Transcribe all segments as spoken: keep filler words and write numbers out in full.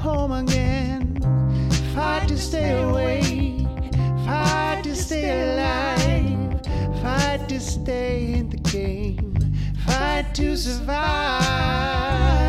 home again. Fight to stay awake, fight to stay alive, fight to stay in the game, fight to survive.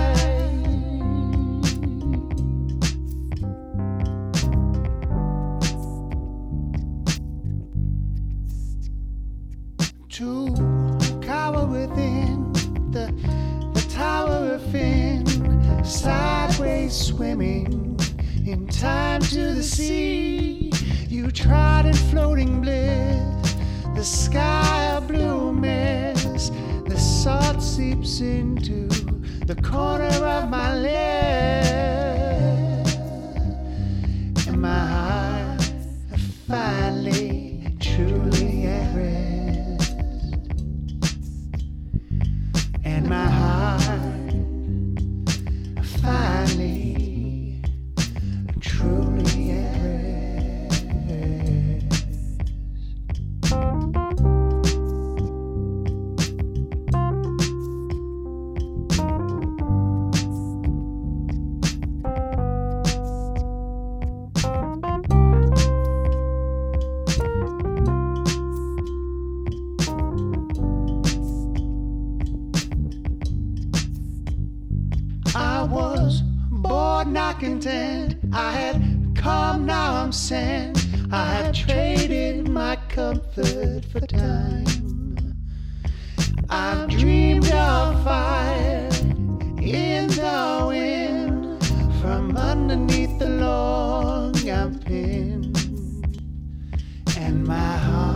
To cower within the, the tower of fin, sideways swimming in time to the sea. You trod in floating bliss, the sky a blue mist. The salt seeps into the corner of my lip, and my heart finally, truly at rest. And my heart finally, truly at rest. I was bored, not content. I had come, now I'm sent. I have traded my comfort for time. I've dreamed of fire in the wind. From underneath the log I'm pinned, and my heart